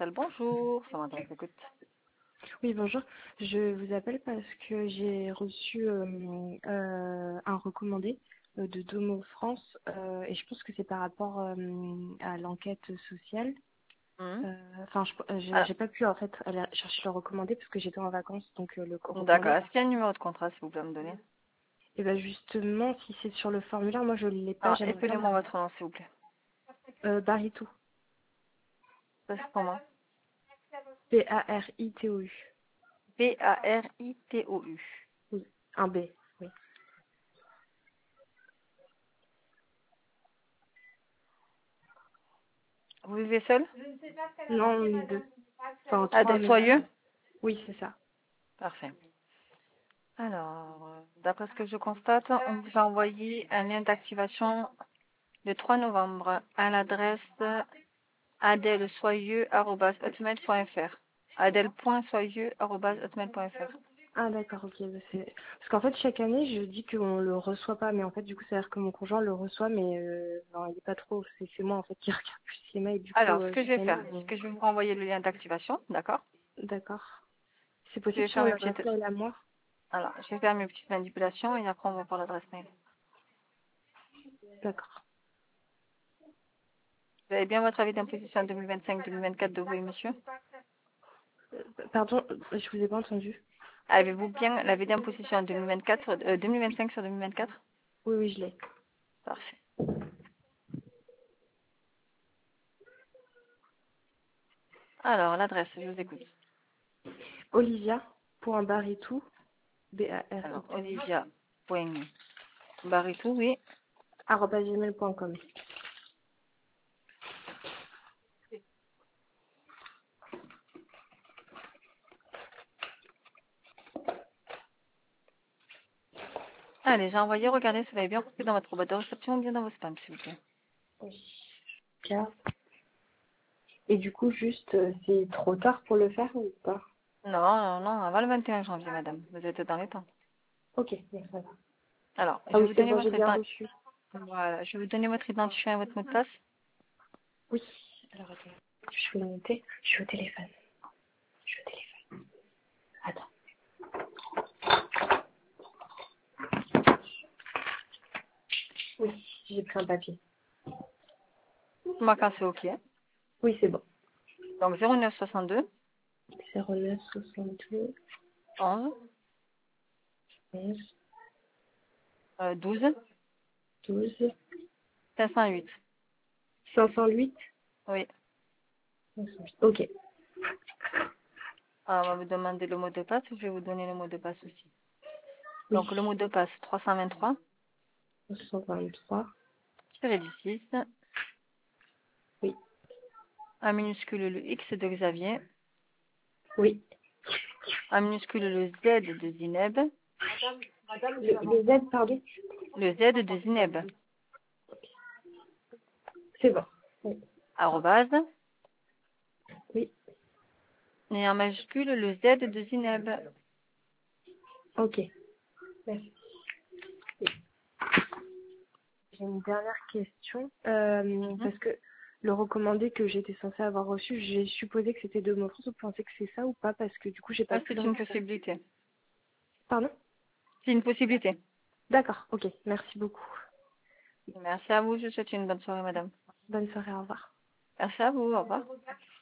commercial, bonjour. Ça m'intéresse, écoute. Oui, bonjour. Je vous appelle parce que j'ai reçu un recommandé de Domo France et je pense que c'est par rapport à l'enquête sociale. Mhm. Enfin, Alors, j'ai pas pu en fait aller chercher le recommandé parce que j'étais en vacances, donc le recommandé d'accord. est Est-ce qu'il y a parti. un numéro de contrat, s'il vous plaît, à me donner? Et ben justement, si c'est sur le formulaire, moi je l'ai pas. Alors, J'aimerais bien épelez-moi votre nom, s'il vous plaît. Baritou. Ça, c'est comment? Baritou. Baritou. Oui, un B. Oui. Vous vivez seul? Non, on est deux. Enfin, trois Adèle même. Soyeux? Oui, c'est ça. Parfait. Alors, d'après ce que je constate, on vous a envoyé un lien d'activation le 3 novembre à l'adresse adelsoyeux@hotmail.fr. adel.soyeux@hotmail.fr. Ah d'accord, ok. Parce qu'en fait, chaque année, je dis qu'on le reçoit pas, mais en fait, du coup, ça veut dire que mon conjoint le reçoit, mais non, il est pas trop. C'est moi, en fait, qui regarde plus les mails, du coup, Alors, ce que je vais chaque année. faire, c'est que je vais vous renvoyer le lien d'activation, d'accord? D'accord. C'est Je possible vais sur faire mes l'adresse petites, mail à moi? alors, je vais faire mes petites manipulations et après on va voir l'adresse mail. D'accord. Vous avez bien votre avis d'imposition 2025-2024 de vous et monsieur? Pardon, je vous ai pas entendu. Avez-vous bien l'avis d'imposition 2024 2025 sur 2024? Oui, oui, je l'ai. Parfait. Alors, l'adresse, je vous écoute. Olivia.baritou, Alors, B-A-R-I-T-O, olivia.baritou, oui. @gmail.com. Allez, j'ai envoyé, regardez si vous l'avez bien reçu dans votre boîte de réception ou bien dans vos spams, s'il vous plaît. Oui. Bien. Et du coup, juste, c'est trop tard pour le faire ou pas? Non, non, non, avant le 21 janvier, madame. Vous êtes dans les temps. Ok, bon, ça va. Alors, je Ah vais oui, vous c'est donner bon, j'ai votre bien identifiant. reçu. Voilà, je vais vous donner votre identifiant et votre mot de passe. Oui. Alors, attends. Je vais le noter. Je suis au téléphone. Je suis au téléphone. Attends. Oui, j'ai pris un papier. Moi, quand c'est OK. Oui, c'est bon. Donc, 09 62 09 62 11 11 12 12 508. 508. Oui. 508. Ok. Alors, on va vous demander le mot de passe. Je vais vous donner le mot de passe aussi. Oui. Donc, le mot de passe 323 123. tiré du 6, Oui. un minuscule le X de Xavier, Oui. un minuscule le Z de Zineb, Le Z, pardon. le Z de Zineb, C'est bon. Oui. arrobase, Oui. et en majuscule le Z de Zineb. Ok. Merci. J'ai une dernière question. Mhm. Parce que le recommandé que j'étais censée avoir reçu, j'ai supposé que c'était de mon France. Vous pensez que c'est ça ou pas? Parce que du coup, j'ai pas Ah, pu le c'est une récupérer. possibilité. Pardon? C'est une possibilité. D'accord. Ok. Merci beaucoup. Merci à vous. Je vous souhaite une bonne soirée, madame. Bonne soirée. Au revoir. Merci à vous. Au revoir.